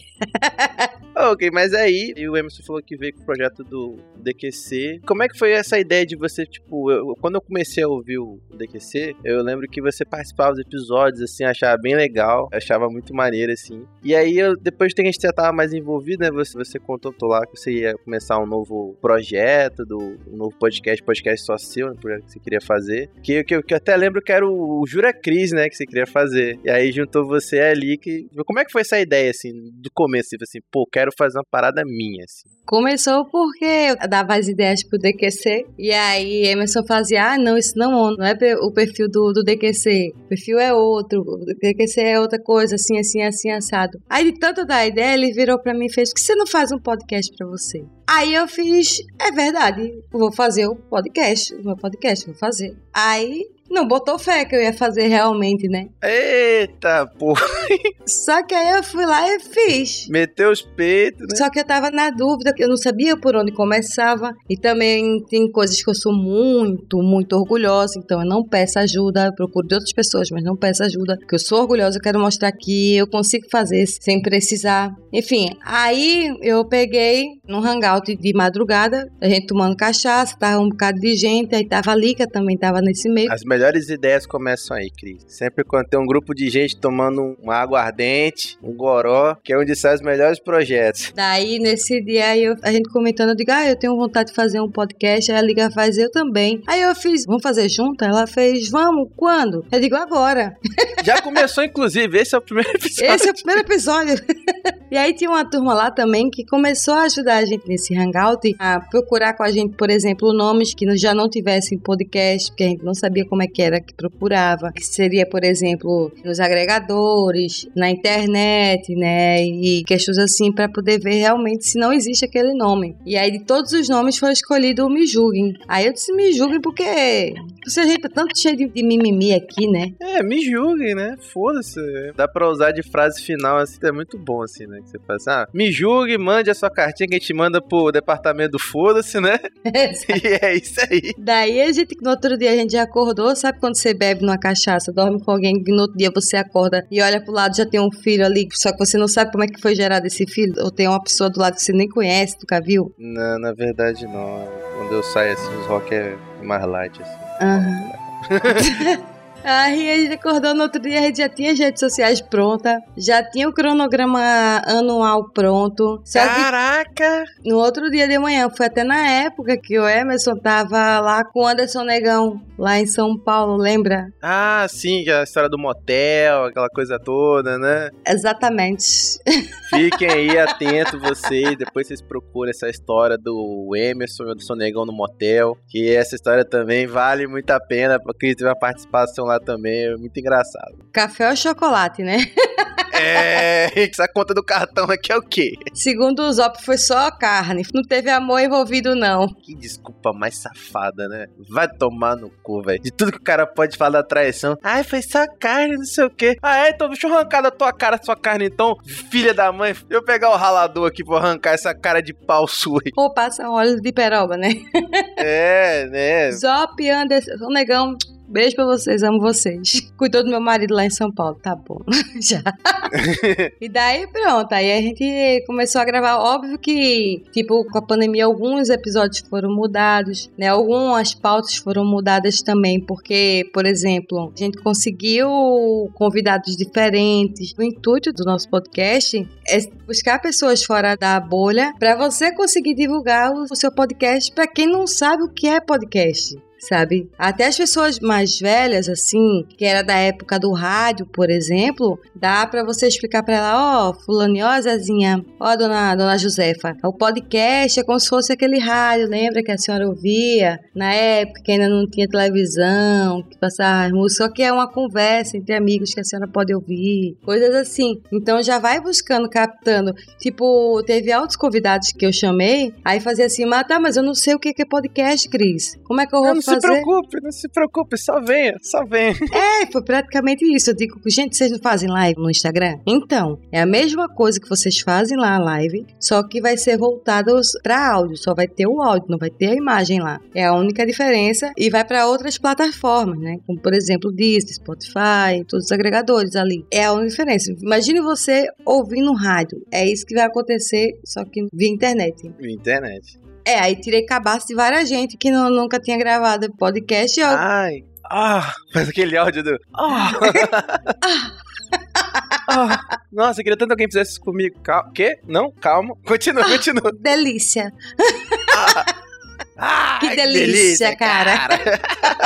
S1: Ok, mas aí o Emerson falou que veio com o projeto do D Q C. Como é que foi essa ideia de você, tipo, eu, quando eu comecei a ouvir o D Q C, eu lembro que você participava dos episódios, assim, achava bem legal, achava muito maneiro, assim. E aí, eu, depois que a gente já tava mais envolvido, né, você, você contou lá que você ia começar um novo projeto, do, um novo podcast, podcast só seu, né, projeto que você queria fazer. Que, que, que eu até lembro que era o, o Jura Cris, né, que você queria fazer. E aí juntou você ali, que... Como é que foi essa ideia, assim, do começo? Tipo assim, pô, quero fazer uma parada minha, assim.
S2: Começou porque eu dava as ideias pro D Q C, e aí Emerson fazia, ah, não, isso não, não é o perfil do, do D Q C, o perfil é outro, o D Q C é outra coisa, assim, assim, assim, assado. Aí de tanto dar ideia, ele virou pra mim e fez, por que você não faz um podcast pra você? Aí eu fiz, é verdade, vou fazer o podcast, o meu podcast, vou fazer. Aí... Não botou fé que eu ia fazer realmente, né?
S1: Eita, porra.
S2: Só que aí eu fui lá e fiz.
S1: Meteu os peitos, né?
S2: Só que eu tava na dúvida, eu não sabia por onde começava. E também tem coisas que eu sou muito, muito orgulhosa. Então eu não peço ajuda, eu procuro de outras pessoas, mas não peço ajuda. Porque eu sou orgulhosa, eu quero mostrar que eu consigo fazer sem precisar. Enfim, aí eu peguei num hangout de madrugada, a gente tomando cachaça, tava um bocado de gente, aí tava a Lica também, tava nesse meio.
S1: As melhores ideias começam aí, Cris. Sempre quando tem um grupo de gente tomando uma água ardente, um goró, que é onde saem os melhores projetos.
S2: Daí, nesse dia, eu, a gente comentando, eu digo, ah, eu tenho vontade de fazer um podcast, aí a Liga faz, eu também. Aí eu fiz, vamos fazer junto? Ela fez, vamos, quando? Eu digo, agora.
S1: Já começou, inclusive, esse é o primeiro episódio.
S2: Esse é o primeiro episódio. E aí tinha uma turma lá também que começou a ajudar a gente nesse hangout, a procurar com a gente, por exemplo, nomes que já não tivessem podcast, porque a gente não sabia como é que era que procurava, que seria, por exemplo, nos agregadores, na internet, né, e questões assim, para poder ver realmente se não existe aquele nome. E aí, de todos os nomes, foi escolhido o Me Julguem. Aí eu disse, me julguem porque você, a gente tá tanto cheio de, de mimimi aqui, né?
S1: É, me julguem, né? Foda-se. Dá pra usar de frase final, assim, é muito bom, assim, né? Que você faz assim, ah, me julgue, mande a sua cartinha que a gente manda pro departamento do foda-se, né? E é isso aí.
S2: Daí, a gente, no outro dia, a gente já acordou, sabe quando você bebe numa cachaça, dorme com alguém, e no outro dia você acorda e olha pro lado, já tem um filho ali, só que você não sabe como é que foi gerado esse filho, ou tem uma pessoa do lado que você nem conhece, nunca viu?
S1: Não, na verdade não. Quando eu saio assim, os rock é mais light, assim.
S2: Aham. Uhum. Aí a gente acordou no outro dia, a gente já tinha as redes sociais prontas, já tinha o cronograma anual pronto.
S1: Caraca!
S2: No outro dia de manhã, foi até na época que o Emerson tava lá com o Anderson Negão, lá em São Paulo, lembra?
S1: Ah, sim, a história do motel, aquela coisa toda, né?
S2: Exatamente.
S1: Fiquem aí atentos vocês, depois vocês procuram essa história do Emerson e o Anderson Negão no motel, que essa história também vale muito a pena, porque ele teve uma participação lá também, é muito engraçado.
S2: Café ou chocolate, né?
S1: É, essa conta do cartão aqui é o quê?
S2: Segundo o Zop, foi só carne, não teve amor envolvido, não.
S1: Que desculpa mais safada, né? Vai tomar no cu, velho. De tudo que o cara pode falar da traição. Ai, foi só carne, não sei o quê. Ah, é? Então deixa eu arrancar da tua cara sua carne, então, filha da mãe. Deixa eu pegar o ralador aqui pra arrancar essa cara de pau sua aí.
S2: Ou passa um óleo de peroba, né?
S1: É, né?
S2: Zop, Anderson, Negão... Beijo pra vocês, amo vocês. Cuidou do meu marido lá em São Paulo, tá bom. Já. E daí pronto, aí a gente começou a gravar. Óbvio que, tipo, com a pandemia, alguns episódios foram mudados, né? Algumas pautas foram mudadas também, porque, por exemplo, a gente conseguiu convidados diferentes. O intuito do nosso podcast é buscar pessoas fora da bolha pra você conseguir divulgar o seu podcast pra quem não sabe o que é podcast. sabe? Até as pessoas mais velhas, assim, que era da época do rádio, por exemplo, dá pra você explicar pra ela, ó, oh, fulano, ó, Zezinha, ó, dona, dona Josefa, o podcast é como se fosse aquele rádio, lembra que a senhora ouvia na época que ainda não tinha televisão, que passava as músicas, só que é uma conversa entre amigos que a senhora pode ouvir, coisas assim. Então já vai buscando, captando. Tipo, teve outros convidados que eu chamei, aí fazia assim, mas tá, mas eu não sei o que é podcast, Cris. Como é que eu vou
S1: não,
S2: fazer?
S1: Não se preocupe, não se preocupe, só venha, só venha.
S2: É, foi praticamente isso. Eu digo, gente, vocês não fazem live no Instagram? Então, é a mesma coisa que vocês fazem lá, a live, só que vai ser voltado pra áudio, só vai ter o áudio, não vai ter a imagem lá. É a única diferença e vai pra outras plataformas, né? Como, por exemplo, Disney, Spotify, todos os agregadores ali. É a única diferença. Imagine você ouvindo rádio. É isso que vai acontecer, só que via internet.
S1: Via internet.
S2: É, aí tirei cabaço de várias gente que não, nunca tinha gravado podcast. Eu...
S1: Ai, ah, faz aquele áudio do... Ah. Ah, nossa, eu queria tanto que alguém fizesse isso comigo. Cal... Quê? Não? Calma. Continua, continua.
S2: Delícia.
S1: Ah. Ah,
S2: que, delícia, que delícia, cara. cara.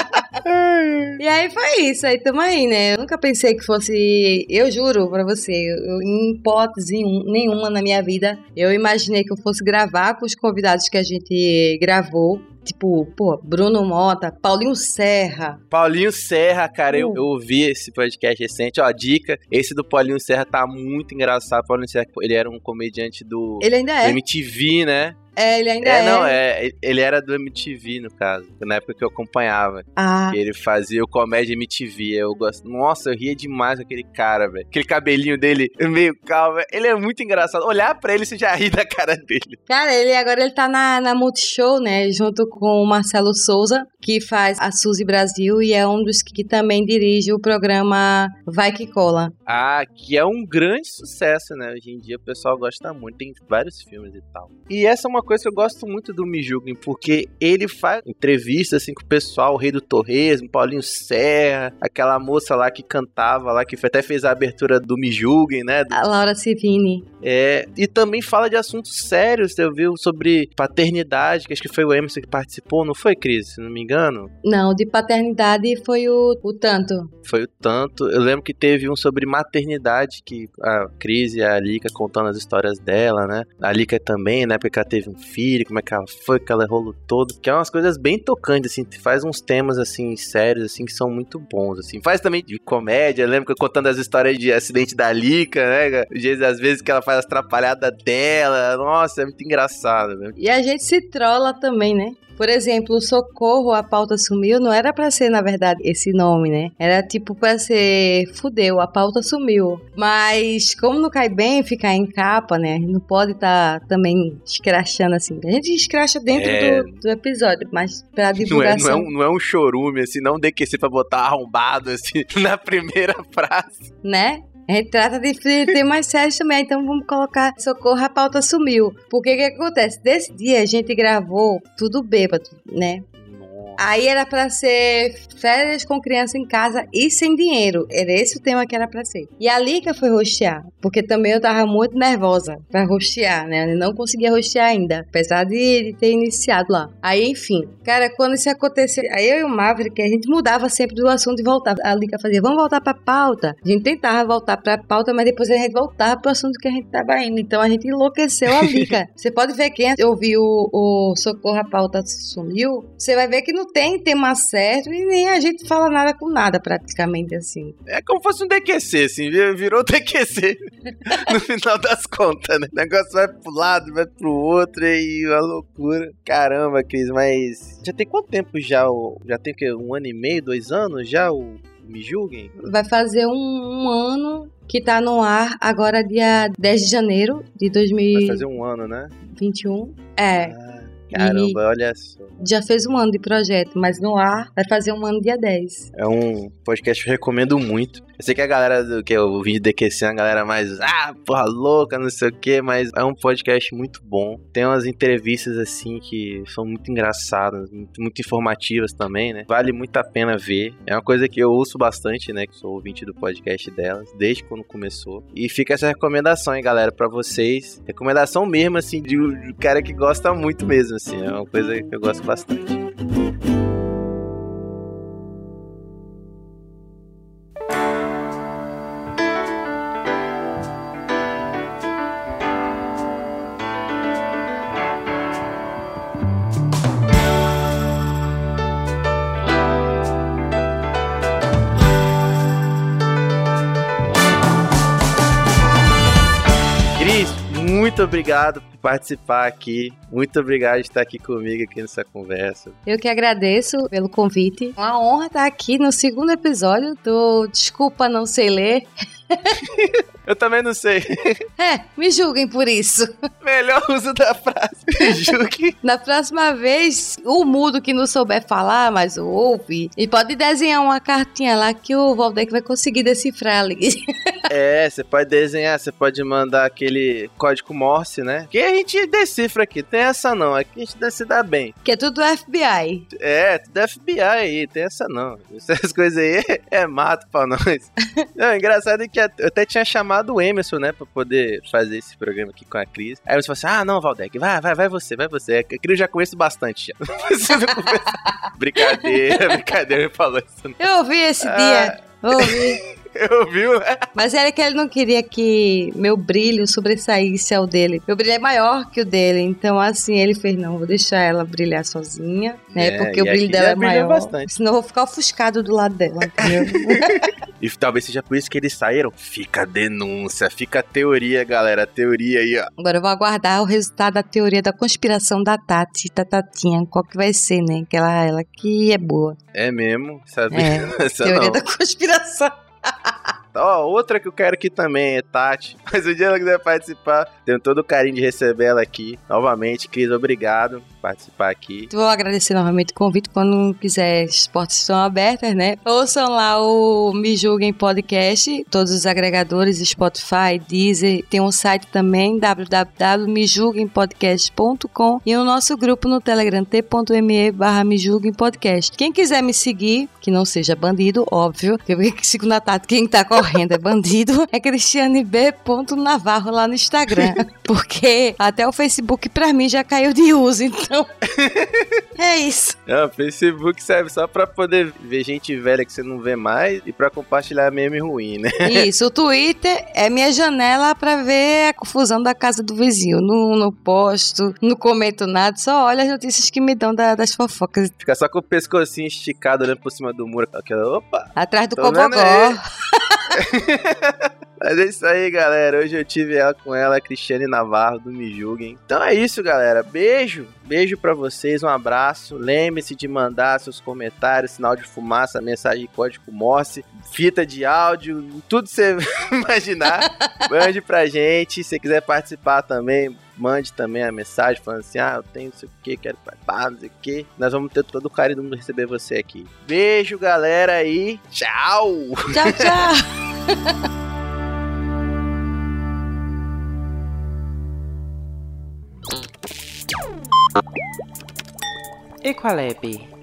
S2: E aí foi isso, aí tamo aí, né? Eu nunca pensei que fosse, eu juro pra você, eu, em hipótese nenhuma na minha vida, eu imaginei que eu fosse gravar com os convidados que a gente gravou. Tipo, pô, Bruno Mota, Paulinho Serra.
S1: Paulinho Serra, cara, uh. eu, eu ouvi esse podcast recente, ó, dica, esse do Paulinho Serra tá muito engraçado. Paulinho Serra, ele era um comediante do,
S2: ele ainda é.
S1: do M T V, né?
S2: É, ele ainda é.
S1: É, não, é, ele era do M T V, no caso, na época que eu acompanhava.
S2: Ah.
S1: Que ele fazia o comédia M T V, eu gosto. Nossa, eu ria demais com aquele cara, velho. Aquele cabelinho dele meio calmo, ele é muito engraçado. Olhar pra ele, você já ri da cara dele.
S2: Cara, ele agora ele tá na, na Multishow, né, junto com o Marcelo Souza, que faz a Suzy Brasil e é um dos que, que também dirige o programa Vai Que Cola.
S1: Ah, que é um grande sucesso, né? Hoje em dia o pessoal gosta muito, tem vários filmes e tal. E essa é uma coisa que eu gosto muito do Me Julguem, porque ele faz entrevistas assim com o pessoal, o Rei do Torresmo, Paulinho Serra, aquela moça lá que cantava lá, que até fez a abertura do Me Julguem, né?
S2: A Laura Civini.
S1: É, e também fala de assuntos sérios, você viu, sobre paternidade, que acho que foi o Emerson que participou, não foi, Cris? Se não me engano.
S2: Não, de paternidade foi o, o Tanto.
S1: Foi o Tanto. Eu lembro que teve um sobre maternidade, que a Cris e a Lika contando as histórias dela, né? A Lika também, né? Porque ela teve um filho, como é que ela foi, que ela rolou todo. Que é umas coisas bem tocantes, assim. Faz uns temas, assim, sérios, assim, que são muito bons, assim. Faz também de comédia. Eu lembro que eu contando as histórias de acidente da Lika, né? Às vezes que ela faz as atrapalhadas dela. Nossa, é muito engraçado, né?
S2: E a gente se trola também, né? Por exemplo, o Socorro, a pauta sumiu, não era pra ser, na verdade, esse nome, né? Era tipo pra ser fudeu, a pauta sumiu. Mas como não cai bem ficar em capa, né? Não pode estar tá também escrachando assim. A gente escracha dentro é... do, do episódio, mas pra divulgação...
S1: Não é, não é, um, não é um chorume, assim, não D Q C pra botar arrombado, assim, na primeira frase.
S2: Né? A gente trata de ter mais sérios também, então vamos colocar Socorro, a pauta sumiu. Porque o que acontece? Desse dia a gente gravou tudo bêbado, né? Aí era pra ser férias com criança em casa e sem dinheiro. Era esse o tema que era pra ser. E a Lika foi rostear, porque também eu tava muito nervosa pra rostear, né? Eu não conseguia rostear ainda, apesar de, de ter iniciado lá. Aí, enfim, cara, quando isso aconteceu, aí eu e o Maverick, a gente mudava sempre do assunto e voltava. A Lika fazia, vamos voltar pra pauta. A gente tentava voltar pra pauta, mas depois a gente voltava pro assunto que a gente tava indo. Então a gente enlouqueceu a Lika. Você pode ver quem ouviu o, o Socorro, a pauta sumiu, você vai ver que não tem tema certo e nem a gente fala nada com nada, praticamente, assim.
S1: É como se fosse um D Q C, assim, virou D Q C no final das contas, né? O negócio vai pro lado, vai pro outro e uma loucura. Caramba, Cris, mas já tem quanto tempo já? O... Já tem o quê? Um ano e meio, dois anos já o Me Julguem?
S2: Vai fazer um, um ano que tá no ar agora, dia dez de janeiro de dois mil e vinte e um.
S1: Vai fazer um ano, né?
S2: vinte e um. É.
S1: Ah. Caramba, e olha só.
S2: Já fez um ano de projeto, mas no ar vai fazer um ano dia dez.
S1: É um podcast que eu recomendo muito. Eu sei que a galera do que eu vi de D Q C é uma galera mais, ah, porra louca, não sei o que, mas é um podcast muito bom. Tem umas entrevistas assim que são muito engraçadas, muito, muito informativas também, né? Vale muito a pena ver. É uma coisa que eu ouço bastante, né? Que sou ouvinte do podcast delas, desde quando começou. E fica essa recomendação, hein, galera, pra vocês. Recomendação mesmo, assim, de um cara que gosta muito mesmo, assim. É uma coisa que eu gosto bastante. muito obrigado por participar aqui. Muito obrigado de estar aqui comigo aqui nessa conversa.
S2: Eu que agradeço pelo convite. Uma honra estar aqui no segundo episódio do Desculpa Não Sei Ler.
S1: Eu também não sei.
S2: É, me julguem por isso.
S1: Melhor uso da frase. Me julguem.
S2: Na próxima vez, o mudo que não souber falar, mas ouve, e pode desenhar uma cartinha lá que o Valdec vai conseguir decifrar ali.
S1: É, você pode desenhar, você pode mandar aquele código Morse, né? Que a gente decifra aqui. Tem essa não, aqui a gente se dá bem.
S2: Que é tudo F B I.
S1: É, tudo F B I aí, tem essa não. Essas coisas aí é mato pra nós. Não, engraçado é que eu até tinha chamado o Emerson, né, pra poder fazer esse programa aqui com a Cris. Aí você falou assim, ah, não, Valdec, vai, vai, vai você, vai você. A Cris eu já conheço bastante, já. Você não conversa. Brincadeira, brincadeira, ele falou isso.
S2: Eu ouvi esse ah. dia, ouvi.
S1: Eu vi.
S2: Mas era que ele não queria que meu brilho sobressaísse ao dele. Meu brilho é maior que o dele. Então, assim, ele fez, não, vou deixar ela brilhar sozinha, né?
S1: É,
S2: porque o brilho dela é maior.
S1: Bastante.
S2: Senão eu vou ficar ofuscado do lado dela, entendeu?
S1: E talvez seja por isso que eles saíram. Fica a denúncia, fica a teoria, galera. A teoria aí, ó.
S2: Agora eu vou aguardar o resultado da teoria da conspiração da Tati, da Tatinha. Qual que vai ser, né? Que ela, ela que é boa.
S1: É mesmo? Sabe?
S2: É, teoria
S1: não.
S2: da conspiração.
S1: Ó, outra que eu quero aqui também é Tati. Mas o dia ela quiser participar, tenho todo o carinho de receber ela aqui. Novamente, Cris, obrigado por participar aqui.
S2: Vou agradecer novamente o convite. Quando quiser, as portas estão abertas, né? Ouçam lá o Me Julguem Podcast, todos os agregadores, Spotify, Deezer. Tem um site também, w w w ponto me julguem podcast ponto com, e o nosso grupo no Telegram, t ponto m e barra me julguem podcast. Quem quiser me seguir, que não seja bandido, óbvio, porque eu sigo na Tati, quem tá correndo é bandido, é cristiane b ponto navarro lá no Instagram, porque até o Facebook pra mim já caiu de uso, então é isso.
S1: Não, o Facebook serve só pra poder ver gente velha que você não vê mais e pra compartilhar meme ruim, né?
S2: Isso, o Twitter é minha janela pra ver a confusão da casa do vizinho. Não, não posto, não comento nada, só olho as notícias que me dão da, das fofocas.
S1: Fica só com o pescocinho esticado olhando por cima do muro. Aquela, opa!
S2: Atrás do cobogó.
S1: Mas é isso aí, galera. Hoje eu tive ela com ela, a Cristiane Navarro, do Me Julguem. Então é isso, galera. Beijo. Beijo pra vocês, um abraço. Lembre-se de mandar seus comentários, sinal de fumaça, mensagem de código Morse, fita de áudio, tudo que você imaginar. Mande pra gente. Se você quiser participar também, mande também a mensagem falando assim, ah, eu tenho não sei o que, quero participar, não sei o que. Nós vamos ter todo o carinho do mundo receber você aqui. Beijo, galera, e tchau!
S2: Tchau, tchau!
S6: E qual é, B?